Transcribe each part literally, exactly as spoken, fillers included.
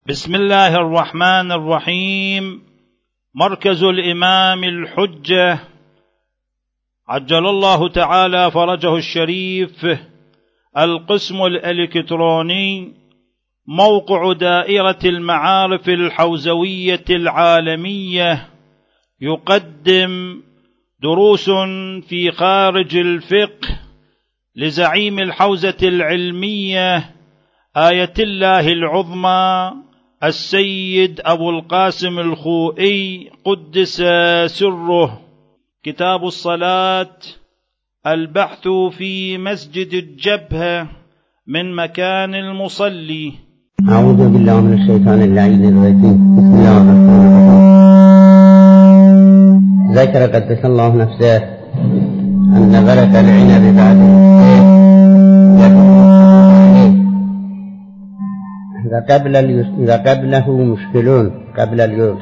بسم الله الرحمن الرحيم. مركز الإمام الحجة عجل الله تعالى فرجه الشريف، القسم الإلكتروني، موقع دائرة المعارف الحوزوية العالمية، يقدم دروس في خارج الفقه لزعيم الحوزة العلمية آية الله العظمى السيد أبو القاسم الخوئي قدس سره. كتاب الصلاة، البحث في مسجد الجبهة من مكان المصلي. أعوذ بالله من الشيطان اللعين الرجيم. بسم الله الرحمن الرحيم. ذكر قدس الله نفسه أن برك العنب بعد وقبل وقبله مشكلون قبل اليوس.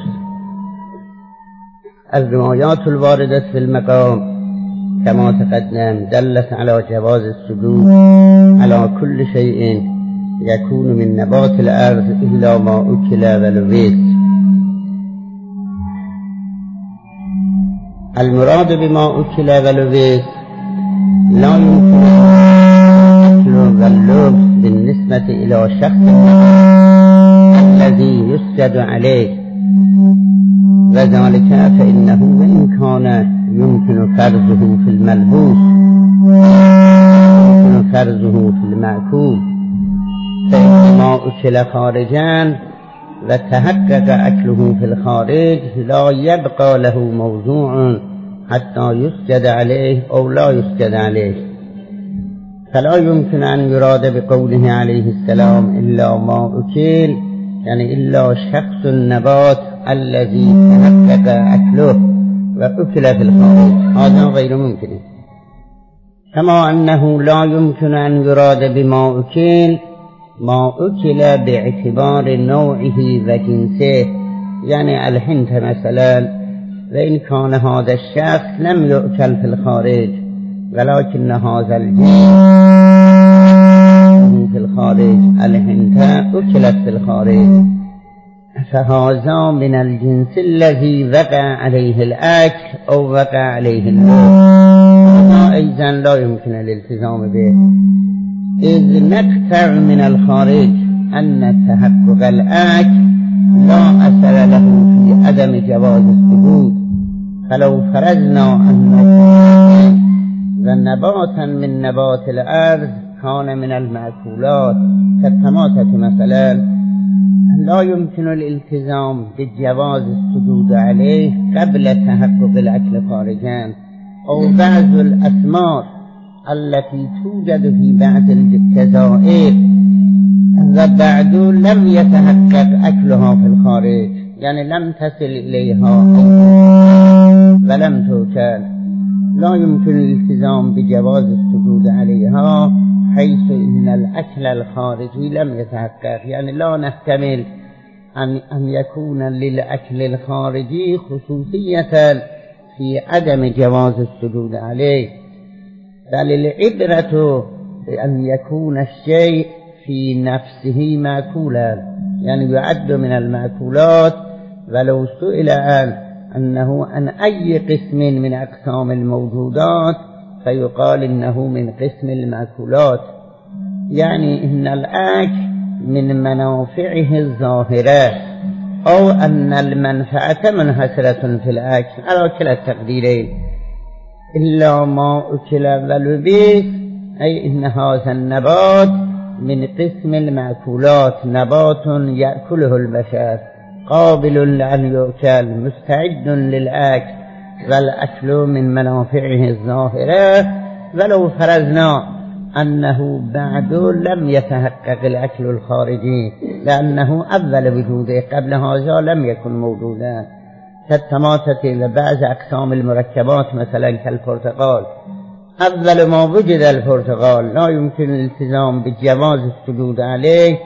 الروايات الواردة في المقام كما تقدم دلت على جواز السجود على كل شيء يكون من نبات الأرض إلا ما أكل ولبس. المراد بما أكل ولبس لا يمكن الأكل واللبس بالنسبة إلى شخص الذي يسجد عليه، وذلك فإنه وإن كان يمكن فرزه في الملبوس يمكن فرزه في المأكول، فإنما أكل خارجا وتحقق أكله في الخارج لا يبقى له موضوع حتى يسجد عليه أو لا يسجد عليه. فلا يمكن أن يراد بقوله عليه السلام إلا ما أكل، يعني إلا شخص النبات الذي تحقق أكله وأكل في الخارج، هذا غير ممكن. كما أنه لا يمكن أن يراد بما أكل ما أكل باعتبار نوعه وجنسه، يعني الحنت مثلا، وإن كان هذا الشخص لم يؤكل في الخارج ولكن هذا الجنس في الخارج، الحنت أكلت في الخارج، فهذا من الجنس الذي وقع عليه الأكل أو وقع عليه النوم، هذا أيضا لا يمكن الالتزام به، إذ نقطع من الخارج أن تحقق الأكل لا أثر له في عدم جواز السجود. فلو فرضنا أن نباتا من نبات الأرض كان من المأكولات كالطماطة مثلا، لا يمكن الالتزام بجواز السجود عليه قبل تحقق الأكل خارجا، أو بعض الأثمار التي توجد في بعض الجزائر وبعد لم يتحقق أكلها في الخارج، يعني لم تصل إليها ولم توكل، لا يمكن الالتزام بجواز السجود عليها، حيث إن الأكل الخارجي لم يتحقق، يعني لا نحتمل أن, أن يكون للأكل الخارجي خصوصية في عدم جواز السجود عليه، بل العبرة بأن يكون الشيء في نفسه مأكولا، يعني يعد من المأكولات ولو سئل عن أنه عن أي قسم من أقسام الموجودات فيقال إنه من قسم المأكولات، يعني إن الأكل من منافعه الظاهرة، أو أن المنفعة منحصرة في الأكل على كلا التقديرين. إلا ما أكل ولبس، أي إن هذا النبات من قسم المأكولات، نبات يأكله البشر قابل لأن يؤكل مستعد للأكل، والأكل من منافعه الظاهرة. ولو فرضنا أنه بعد لم يتحقق الأكل الخارجي لأنه أول وجوده، قبل هذا لم يكن موجودا، كالطماطة وبعض أقسام المركبات مثلا كالبرتقال، أول ما وجد البرتقال لا يمكن الالتزام بجواز السجود عليه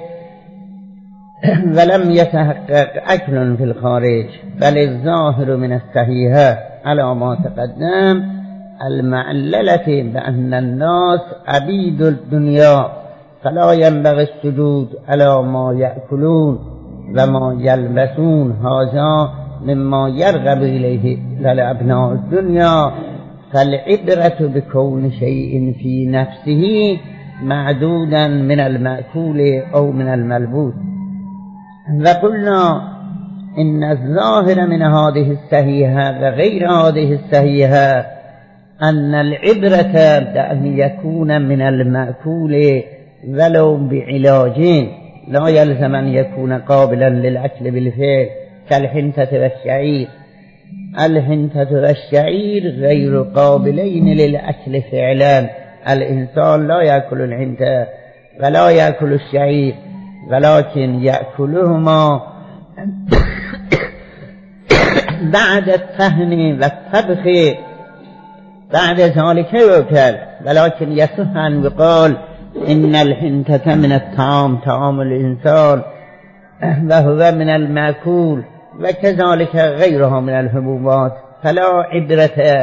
ولم يتحقق أكل في الخارج، بل الظاهر من الصحيحة على ما تقدم المعللة بأن الناس عبيد الدنيا، فلا ينبغي السجود على ما يأكلون، و ما یلبسون هذا مما یرغب الیه لابناء الدنیا فالعبرة بكون شيء في نفسه معدودا من المأكول أو من الملبوس. وقلنا إن الظاهر من هذه الصحيحة وغير هذه الصحيحة أن العبرة بأن يكون من المأكول ولو بعلاج، لا يلزم أن يكون قابلا للأكل بالفعل كالحنطة والشعير. الحنطة والشعير غير قابلين للأكل فعلا. الإنسان لا يأكل الحنطة ولا يأكل الشعير، ولكن يأكلهما بعد الطحن والطبخ بعد ذلك يؤكل. ولكن يصح أن يقال إن الحنطة من الطعام، طعام الإنسان، وهو من المأكول، وكذلك غيرها من الحبوبات. فلا عبرة،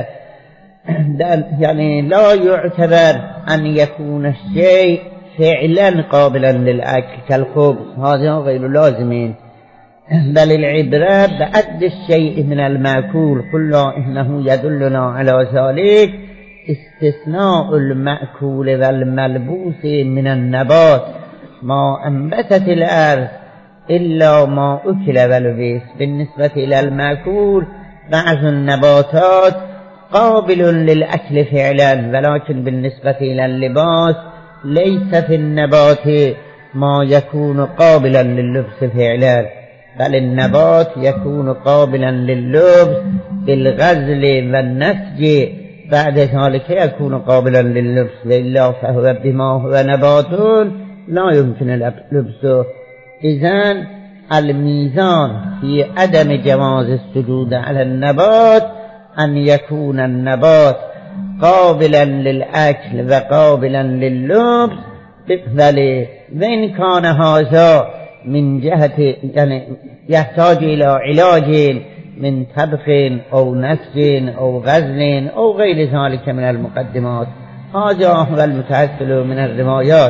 يعني لا يعتبر أن يكون الشيء فعلا قابلا للأكل كالخبز، هذا غير لازم، بل العبرة بأد الشيء من المأكول. قلنا إنه يدلنا على ذلك استثناء المأكول والملبوس من النبات ما أنبتت الأرض إلا ما أكل ولبس. بالنسبة إلى المأكول بعض النباتات قابل للأكل فعلا، ولكن بالنسبة إلى اللباس ليس في النبات ما يكون قابلا لللبس فعلا، بل النبات يكون قابلا لللبس بالغزل والنسج، بعد ذلك يكون قابلا لللبس، وإلا فهو بما هو نبات لا يمكن لبسه. إذن الميزان في عدم جواز السجود على النبات أن يكون النبات قابلا للأكل وقابلا لللبس، وإن كان هذا من جهة يعني يحتاج إلى علاج من طبخ أو نسج أو غزل أو غير ذلك من المقدمات، هذا هو المتأكل من الروايات.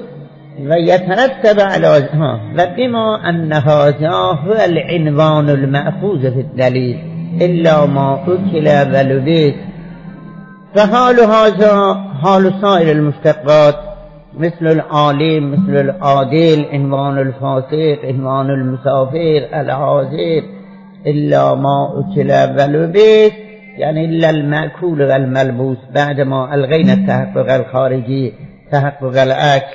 ويترتب على ها وبما أن هذا هو العنوان المأخوذ في الدليل إلا ما أكل ولبس، فحال هذا حال سائر المشتقات مثل العالم، مثل العادل، عنوان الفاسق، عنوان المسافر، العازب، إلا ما أكل ولبس، يعني إلا المأكول والملبوس بعدما ألغينا التحقق الخارجي تحقق الأكل.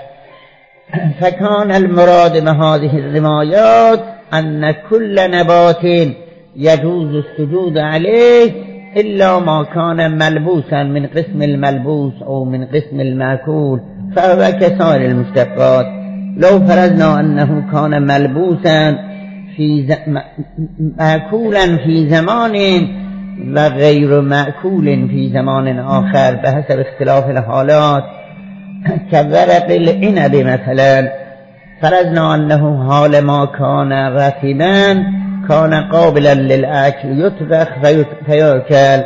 فكان المراد من هذه الروايات أن كل نبات يجوز السجود عليه إلا ما كان ملبوسا من قسم الملبوس أو من قسم المأكول، فهو كسائر المشتقات. لو فرضنا أنه كان ملبوسا في ز... مأكولا في زمان وغير مأكول في زمان آخر بحسب اختلاف الحالات، كورق العنب مثلا، فرضنا أنه حال ما كان رطبا كان قابلا للأكل يطبخ فيأكل،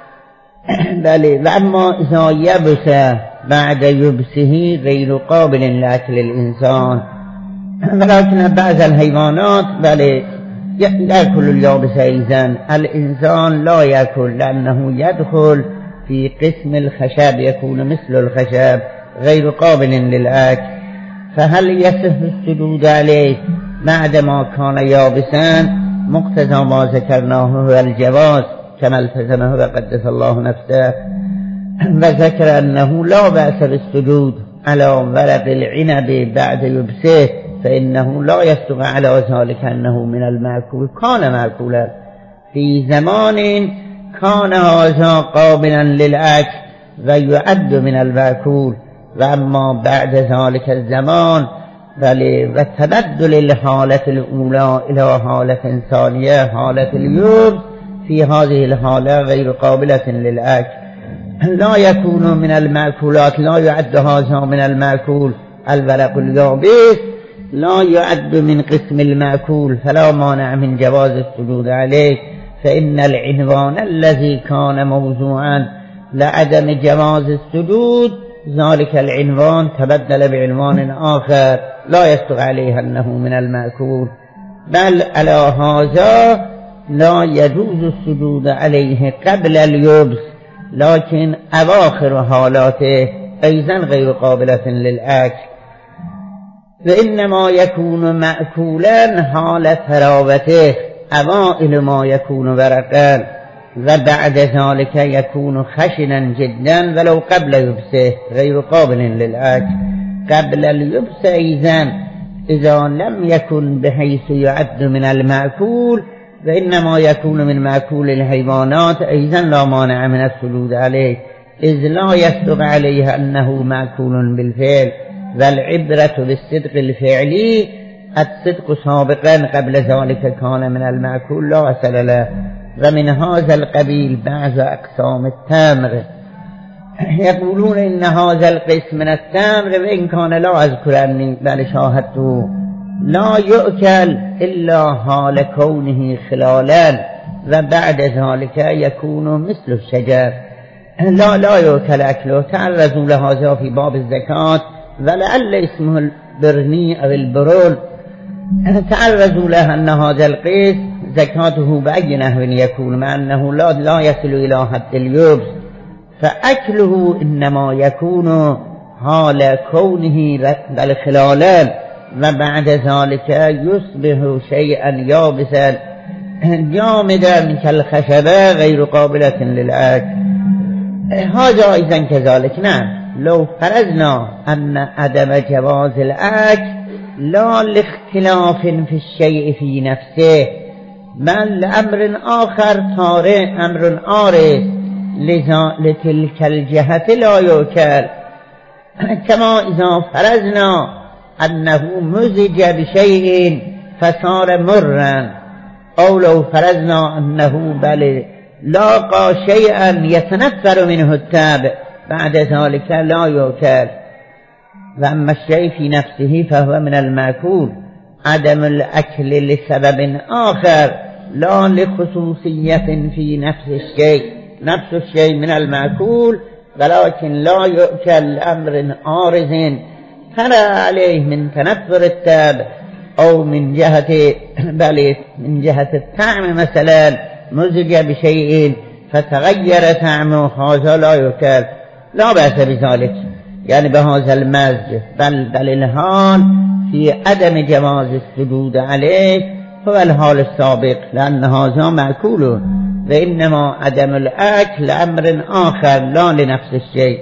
بل وأما إذا يبس بعد يبسه غير قابل لأكل الإنسان. ولكن بعض الحيوانات بل يأكل اليابس أيضا، الإنسان لا يأكل لأنه يدخل في قسم الخشب، يكون مثل الخشب غير قابل للأكل. فهل يصح السجود عليه بعدما كان يابسا؟ مقتضى ما ذكرناه هو الجواز كما التزمه وقدس الله نفسه، وذكر أنه لا بأس بالسجود على ورق العنب بعد يبسه، فإنه لا يصدق على ذلك أنه من المأكول، كان مأكولا في زمان كان هذا قابلا للأكل ويعد من المأكول، وأما بعد ذلك الزمان بل وتبدل الحالة الأولى إلى حالة ثانية حالة اليوم، في هذه الحالة غير قابلة للأكل، لا يكون من المأكولات، لا يعد هذا من المأكول. الورق اليابس لا يعد من قسم المأكول، فلا مانع من جواز السجود عليه، فإن العنوان الذي كان موضوعا لعدم جواز السجود ذلك العنوان تبدل بعنوان آخر لا يصدق عليه أنه من المأكول. بل على هذا لا يجوز السجود عليه قبل اليبس، لكن أواخر حالاته أيضا غير قابلة للأكل، وإنما يكون مأكولا حال تراوته، أوائل ما يكون ورقا، وبعد ذلك يكون خشنا جدا ولو قبل يبسه غير قابل للأكل. قبل اليبس أيضا إذا لم يكن بحيث يعد من المأكول وإنما يكون من مأكول الحيوانات أيضا لا مانع من السجود عليه، إذ لا يصدق عليه أنه مأكول بالفعل، والعبرة بالصدق الفعلي، الصدق سابقا قبل ذلك كان من المأكول لا أصل له. ومن هذا القبيل بعض أقسام التمر يقولون إن هذا القسم من التمر وإن كان لا أذكر أني بل شاهدته لا يؤكل إلا حال كونه خلالا، وبعد ذلك يكون مثل الشجر لا لا يؤكل أكله. تعرضوا لهذا في باب الزكاة، ولعل اسمه البرني أو البرول، تعرضوا له أن هذا القسم زكاته بأي نحو يكون، مع أنه لا, لا يصل إلى حد اليبس، فأكله إنما يكون حال كونه بل خلالا، وبعد ذلك يصبح شيئا يابسا جامدا كالخشبة غير قابلة للأكل. هذا أيضا كذلك. نعم، لو فرضنا أن عدم جواز الأكل لا لاختلاف في الشيء في نفسه، بل لأمر آخر طارئ، أمر عارض لتلك الجهة لا يؤكل، كما إذا فرضنا أنه مزج بشيء فصار مرا، أو لو فرضنا أنه بل لاقى شيئا يتنفر منه التاب بعد ذلك لا يؤكل. وأما الشيء في نفسه فهو من المأكول، عدم الأكل لسبب آخر لا لخصوصية في نفس الشيء، نفس الشيء من المأكول ولكن لا يؤكل لأمر عارض ترى عليه من تنفر التاب، أو من جهة بل من جهة الطعم مثلا مزج بشيء فتغير طعمه، هذا لا يؤكل، لا بأس بذلك يعني بهذا المزج، بل بل الحال في عدم جواز السجود عليه هو الحال السابق، لأن هذا مأكول، وإنما عدم الأكل أمر آخر لا لنفس الشيء،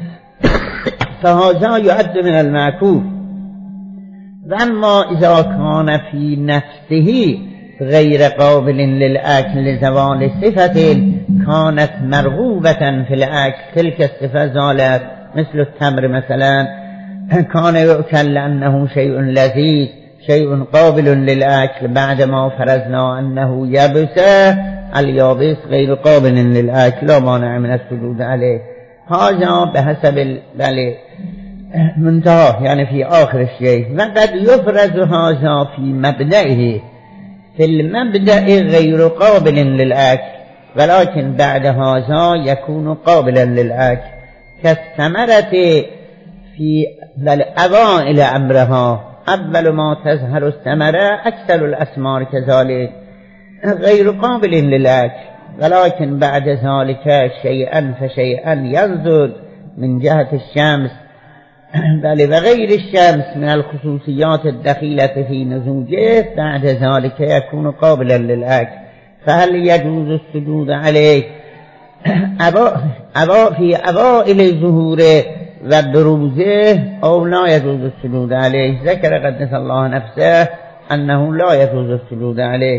فهذا يعد من المأكول. وأما إذا كان في نفسه غير قابل للأكل لزوال صفة كانت مرغوبة في الأكل، تلك الصفة زالت، مثل التمر مثلا كان يؤكل لأنه شيء لذيذ، شيء قابل للأكل، بعدما فرضنا أنه يبس، اليابس غير قابل للأكل لا مانع من السجود عليه. هذا بحسب بل منتهى يعني في آخر الشيء. وقد يفرز هذا في مبدئه، في المبدأ غير قابل للأكل، ولكن بعد هذا يكون قابلا للأكل، كالثمرة في الأوائل أمرها، أول ما تظهر الثمرة أكثر الأثمار كذلك غير قابل للأكل، ولكن بعد ذلك شيئا فشيئا ينزل من جهة الشمس بل وغير الشمس من الخصوصيات الدخيلة في نزوجه، بعد ذلك يكون قابلا للأكل. فهل يجوز السجود عليه أبا أبا في أوائل ظهوره وبروزه أو لا يجوز السجود عليه؟ ذكر قدس الله نفسه أنه لا يجوز السجود عليه.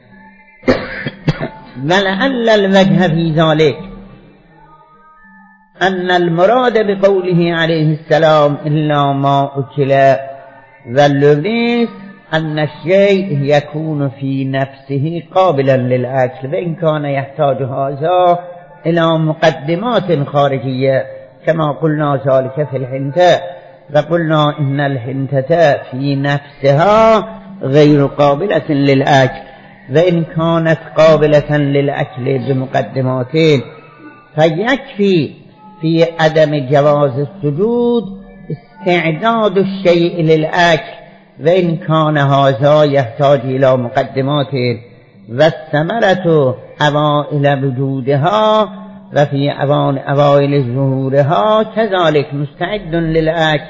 ولعل الوجه في ذلك أن المراد بقوله عليه السلام إلا ما أكل واللبس أن الشيء يكون في نفسه قابلا للأكل، وإن كان يحتاج هذا إلى مقدمات خارجية كما قلنا ذلك في الحنتة، فقلنا إن الحنتة في نفسها غير قابلة للأكل، وإن كانت قابلة للأكل بمقدماتين فيكفي في عدم جواز السجود استعداد الشيء للأكل وإن كان هذا يحتاج إلى مقدمات والثمرة أوائل وجودها وفي أوان أوائل ظهورها كذلك مستعد للأكل.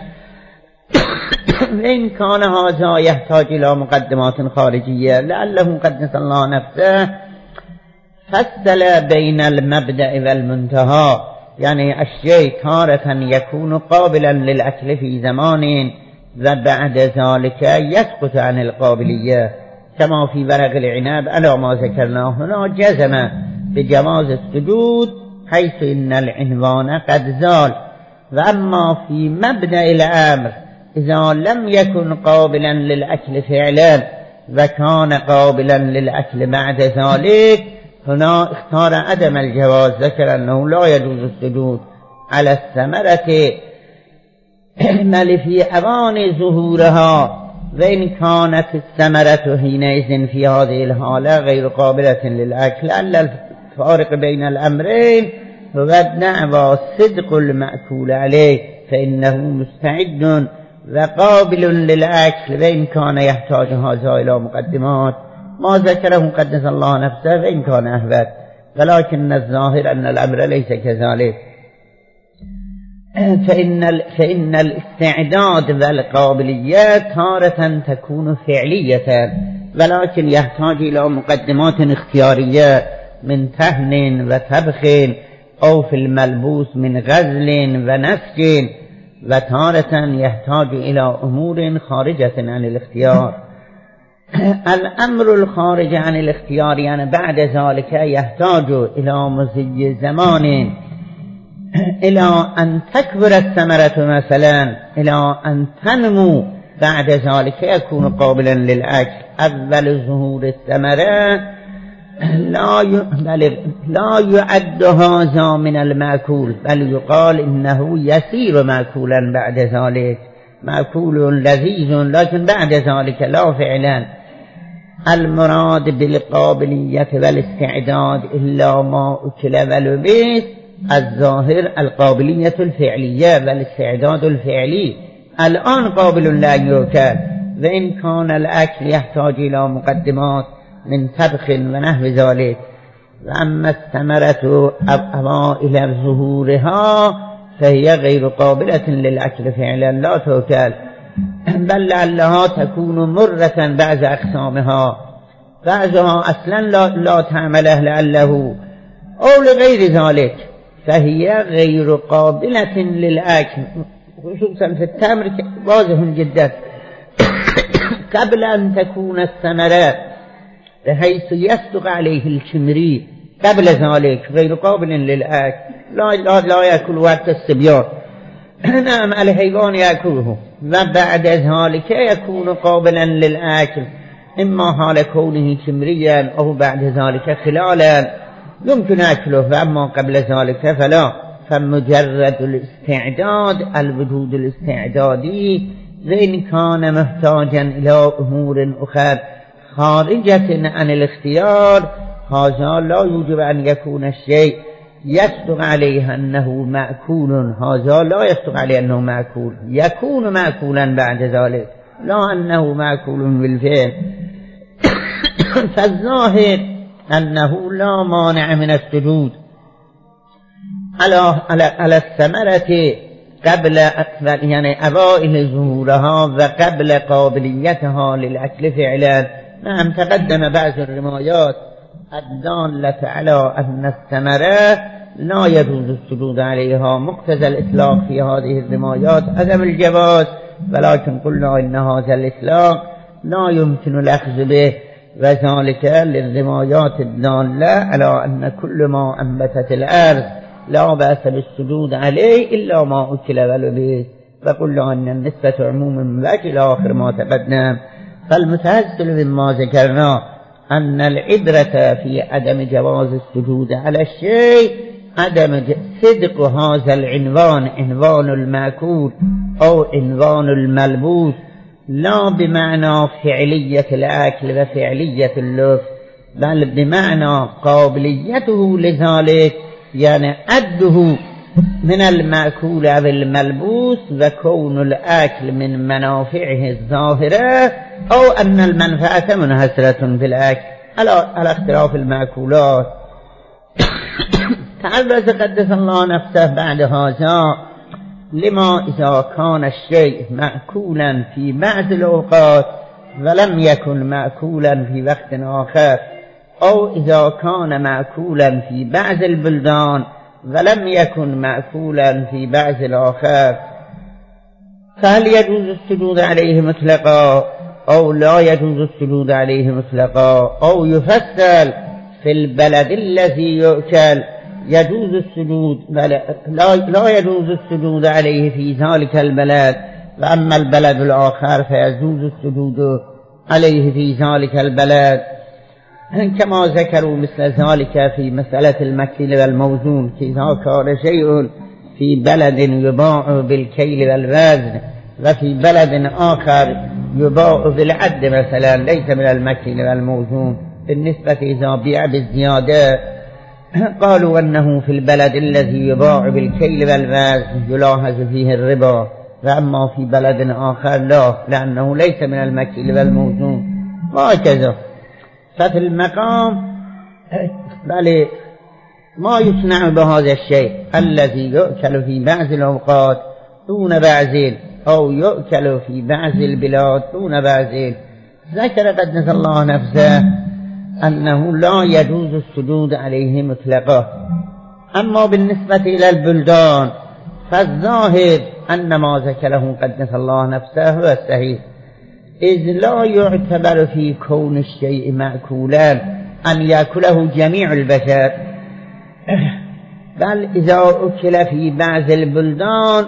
وإن كان هذا يحتاج إلى مقدمات خارجية لعله قدس الله نفسه فصل بين المبدأ والمنتهى، يعني الشيء تارة يكون قابلا للأكل في زمان وبعد ذلك يسقط عن القابلية، كما في ورق العنب على ما ذكرناه هنا جزم بجواز السجود حيث إن العنوان قد زال. وأما في مبدأ الأمر إذا لم يكن قابلا للأكل فعلا وكان قابلا للأكل بعد ذلك هنا اختار عدم الجواز، ذكر أنه لا يجوز السجود على الثمرة بل في أوان ظهورها، وإن كانت الثمرة حينئذ في هذه الحالة غير قابلة للأكل. ألا الفارق بين الأمرين هو الدعوى صدق المأكول عليه فإنه مستعد وقابل للأكل، وإن كان يحتاج هذا إلى مقدمات ما ذكره قدس الله نفسه وإن كان أهبت، ولكن الظاهر أن الأمر ليس كذلك. فإن, فإن الاستعداد والقابلية تارة تكون فعلية ولكن يحتاج إلى مقدمات اختيارية من تهن وطبخ أو في الملبوس من غزل ونسج، وتارة يحتاج إلى أمور خارجة عن الاختيار. الأمر الخارج عن الاختيار يعني بعد ذلك يحتاج إلى مزي زمان، إلى أن تكبر الثمرة مثلا، إلى أن تنمو، بعد ذلك يكون قابلا للأكل. أول ظهور الثمرة لا لا يعد هذا من المأكول بل يقال إنه يسير مأكولا بعد ذلك، مأكول لذيذ لكن بعد ذلك لا فعلا. المراد بالقابلية والاستعداد إلا ما أكل ولبس، الظاهر القابلية الفعلية والاستعداد الفعلي. الآن قابل لا يؤكل، وإن كان الأكل يحتاج إلى مقدمات من طبخ ونحو ذلك. وأما الثمرة أوائل ظهورها فهي غير قابلة للأكل فعلا لا تؤكل، بل لعلها تكون مرة بعض أقسامها، بعضها أصلا لا, لا تعمله لعله أو لغير ذلك، فهي غير قابلة للأكل، خصوصا في التمر واضح جدا قبل أن تكون الثمرة بحيث يصدق عليه الشمري، قبل ذلك غير قابل للأكل، لا, لا, لا يأكل وقت الصبيان نعم الحيوان يأكله، وبعد ذلك يكون قابلا للأكل إما حال كونه شمريا أو بعد ذلك خلالا يمكن أكله، فأما قبل ذلك فلا. فمجرد الاستعداد الوجود الاستعدادي، وإن كان محتاجا إلى أمور أخرى خارجة عن الاختيار، هذا لا يوجب أن يكون الشيء يصدق عليه أنه مأكول، هذا لا يصدق عليه أنه مأكول، يكون مأكولا بعد ذلك لا أنه مأكول بالفعل. فالظاهر أنه لا مانع من السجود على, على, على الثمرة قبل يعني أوائل ظهورها وقبل قابليتها للأكل فعلا. نعم تقدم بعض الروايات الدالة على أن الثمرة لا يجوز السجود عليها، مقتضى الإطلاق في هذه الروايات عدم الجواز، ولكن قلنا إن هذا الإطلاق لا يمكن الأخذ به، وذلك للروايات الدالة على أن كل ما أنبتت الأرض لا بأس بالسجود عليه إلا ما أكل ولبس، فقلنا أن النسبة عموم من وجه آخر ما تقدم. فالمتحصل مما ذكرنا أن العبرة في عدم جواز السجود على الشيء عدم صدق هذا العنوان، عنوان المأكول أو عنوان الملبوس، لا بمعنى فعلية الأكل وفعلية اللبس، بل بمعنى قابليته لذلك، يعني عده من المأكول أو الملبوس وكون الأكل من منافعه الظاهرة أو أن المنفعة منحصرة بالأكل على اختلاف المأكولات. تعرض قدس الله نفسه بعد هذا لما إذا كان الشيء مأكولا في بعض الأوقات ولم يكن مأكولا في وقت آخر، أو إذا كان مأكولا في بعض البلدان ولم يكن مأكولا في بعض الآخر، فهل يجوز السجود عليه مطلقا أو لا يجوز السجود عليه مطلقا؟ أو يفصل في البلد الذي يؤكل يجوز السجود لا, لا يجوز السجود عليه في ذلك البلد، وأما البلد الآخر فيجوز السجود عليه في ذلك البلد، كما ذكروا مثل ذلك في مسألة المكيل والموزون، إذا كان شيء في بلد يباع بالكيل والوزن وفي بلد آخر يباع بالعد مثلا ليس من المكيل والموزون، بالنسبة إذا بيع بالزيادة قالوا أنه في البلد الذي يباع بالكيل والوزن يلاحظ فيه الربا، وأما في بلد آخر لا، لأنه ليس من المكيل والموزون، وهكذا. ففي المقام بل ما يصنع بهذا الشيء الذي يؤكل في بعض الأوقات دون بعض أو يؤكل في بعض البلاد دون بعض. ذكر قدس الله نفسه أنه لا يجوز السجود عليه مطلقا. أما بالنسبة إلى البلدان فالظاهر أن ما ذكره قدس الله نفسه هو الصحيح، إذ لا يعتبر في كون الشيء مأكولا أن يأكله جميع البشر، بل إذا أكل في بعض البلدان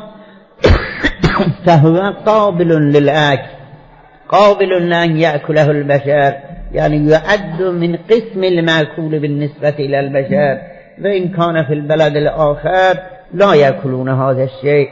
فهو قابل للأكل، قابل لأن يأكله البشر، يعني يعد من قسم المأكول بالنسبة إلى البشر، وإن كان في البلد الآخر لا يأكلون هذا الشيء.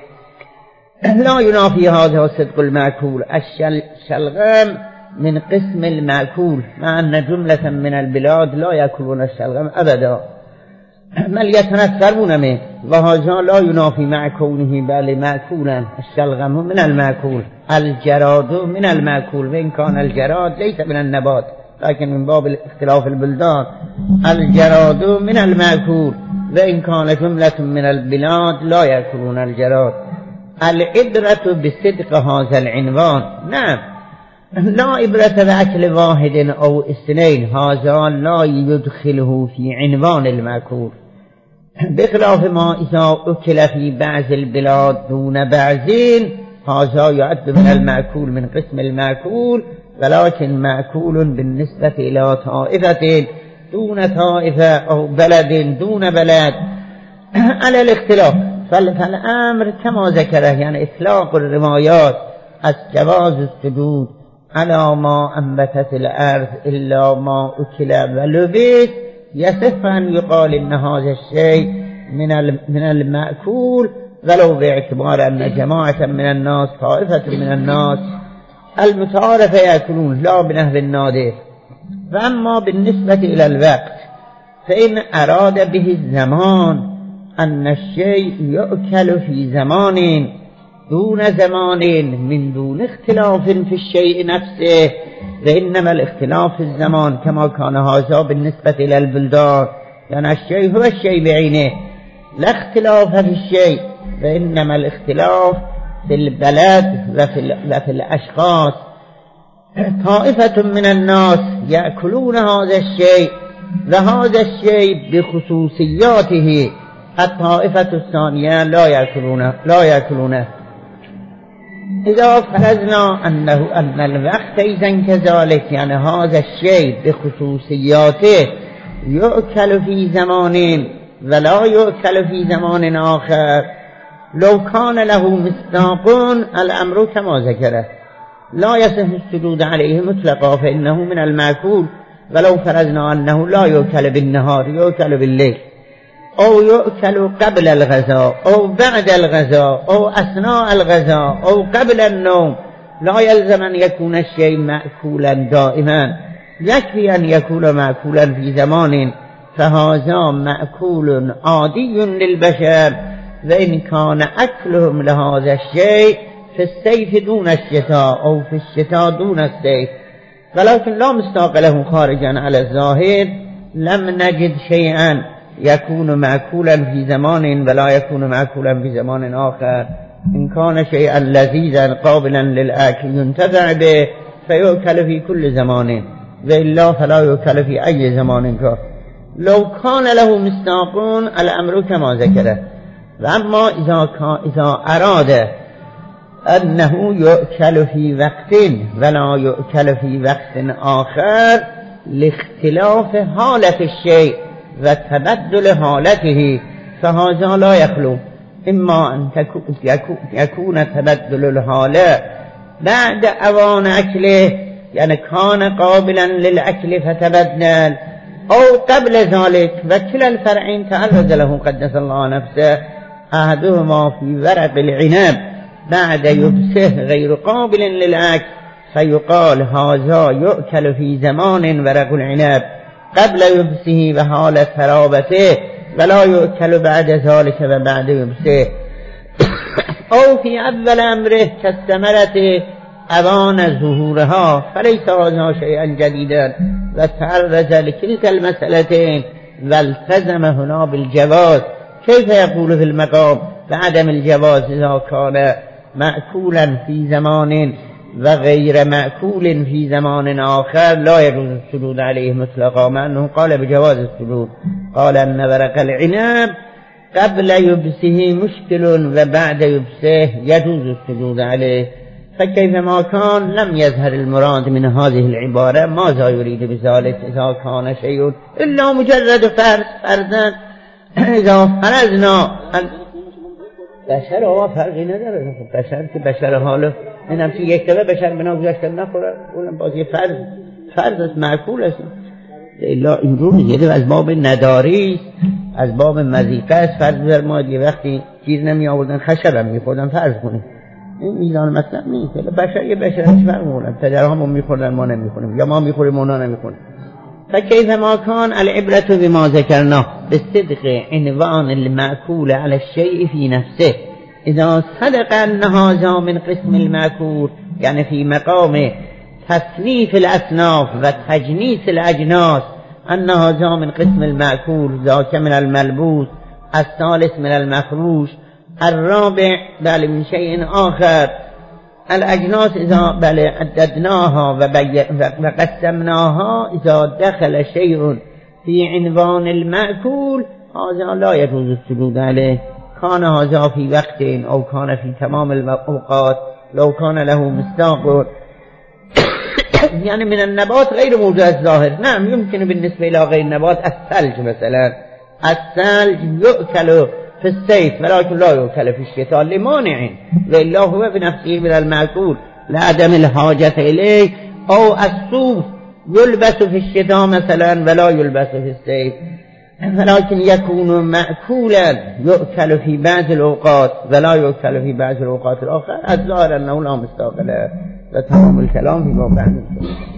لا ينافي هذا صدق المأكول. الشلغم من قسم المأكول، مع أن جملة من البلاد لا يأكلون الشلغم أبدا بل يتنفرون منه، وهذا لا ينافي مع كونه بل مأكولا. الشلغم من المأكول، الجراد من المأكول، وإن كان الجراد ليس من النبات لكن من باب اختلاف البلدان. الجراد من المأكول، وإن كان جملة من البلاد لا يأكلون الجراد. العبرة بصدق هذا العنوان، نعم، لا عبرة بأكل واحد أو اثنين، هذا لا يدخله في عنوان المأكول، بخلاف ما إذا أكل في بعض البلاد دون بعضين، هذا يعد من المأكول من قسم المأكول، ولكن مأكول بالنسبة إلى طائفة دون طائفة أو بلد دون بلد على الاختلاف. فالأمر كما ذكره، يعني إطلاق الروايات از جواز السجود على ما أنبتت الأرض إلا ما أكل ولبس، يصح أن يقال إن هذا الشيء من من المأكول، ولو باعتبار أن جماعة من الناس طائفة من الناس المتعارف يأكلون لا بنحو النادر. فأما بالنسبة إلى الوقت فإن أراد به الزمان أن الشيء يؤكل في زمان دون زمان من دون اختلاف في الشيء نفسه، فإنما الاختلاف في الزمان كما كان هذا بالنسبة إلى البلدان، يعني الشيء هو الشيء بعينه لا اختلاف في الشيء، فإنما الاختلاف في البلد وفي, وفي الأشخاص. طائفة من الناس يأكلون هذا الشيء وهذا الشيء بخصوصياته، الطائفة الثانية لا يأكلونه لا يأكلونه إذا فرضنا أنه أن الوقت إذن كذلك، يعني هذا الشيء بخصوصياته يؤكل في زمان ولا يؤكل في زمان آخر، لو كان له مصداق الأمر كما ذكره لا يصح السجود عليه مطلقا، فإنه من المأكول. ولو فرضنا أنه لا يؤكل بالنهار، يؤكل بالليل، أو يؤكل قبل الغذاء أو بعد الغذاء أو أثناء الغذاء أو قبل النوم، لا يلزم أن يكون الشيء مأكولا دائما، يكفي أن يكون مأكولا في زمان، فهذا مأكول عادي للبشر وإن كان أكلهم لهذا الشيء في السيف دون الشتاء أو في الشتاء دون السيف، ولكن لا مصداق له خارجا على الظاهر، لم نجد شيئا يكون معكولا في زمان ولا يكون معكولا في زمان آخر. إن كان شيئا لذيذا قابلا للأكل ينتفع به فيؤكل في كل زمان، وإلا فلا يؤكل في أي زمان كان. لو كان له مصداق الأمر كما ذكره. وأما إذا, إذا أراد أنه يؤكل في وقت ولا يؤكل في وقت آخر لاختلاف حالة الشيء وتبدل حالته، فهذا لا يخلو. إما أن يكون تبدل الحالة بعد أوان أكله، يعني كان قابلا للأكل فتبدل، أو قبل ذلك، وكلا الفرعين تعرض له قدس الله نفسه. أحدهما في ورق العنب بعد يبسه غير قابل للأكل، فيقال هذا يؤكل في زمان ورق العنب قبل يبسه وحالة حرابته، ولا يؤكل بعد ذلك وبعد يبسه. أو في أول أمره كالثمرة أوان ظهورها، فليس هذا شيئا جديدا، وتعرض لتلك المسألتين والتزم هنا بالجواز. كيف يقول في المقام بعدم الجواز إذا كان مأكولا في زمان وغير مأكول في زمان آخر لا يجوز السجود عليه مطلقا، مع أنه قال بجواز السجود. قال أن ورق العنب قبل يبسه مشكل وبعد يبسه يجوز السجود عليه. فكيفما كان لم يظهر المراد من هذه العبارة ماذا يريد بذلك إذا كان شيء إلا مجرد فرض. فرضا إذا فرضنا بشر هو فرقی نداره، بشر که بشر حاله این همچه یک دفعه بشر بنا گذاشتن نخوره، اونم بازی فرض فرض است، معقول است. الا اینجور نیست، از باب نداری از باب مزیقه است. فرض در ما یه وقتی چیز نمی آوردن خشب هم می خوردن، فرض کنیم این میزان مطلب نیست. بشر یه بشر چی فرق میکنن؟ پدرهامون میخوردن ما نمیخوریم، یا ما میخوریم اونا نمیخوریم. فكيف ما كان العبرة بما ذكرنا بالصدق عنوان المأكول على الشيء في نفسه. إذا صدق أن هذا من قسم المأكول، يعني في مقام تصنيف الأصناف وتجنيس الأجناس، أن هذا من قسم المأكول، ذاك من الملبوس، الثالث من المفروش، الرابع بل من شيء آخر. الأجناس إذا بل عددناها وقسمناها، إذا دخل شيء في عنوان المأكول هذا لا يجوز السجود عليه، كان هذا في وقت أو كان في تمام الأوقات، لو كان له مصداق يعني من النبات غير موجود الظاهر. نعم يمكن بالنسبة إلى غير النبات الثلج مثلا، الثلج يؤكل في الصيف ولكن لا يؤكل في الشتاء لمانع، وإلا هو بنفسه من المأكول لعدم الحاجة إليه. أو الصوف يلبس في الشتاء مثلا ولا يلبس في الصيف، ولكن يكون مأكولا يؤكل في بعض الأوقات ولا يؤكل في بعض الأوقات الأخرى. الظاهر أنه لا مستقل، وتمام الكلام في بعض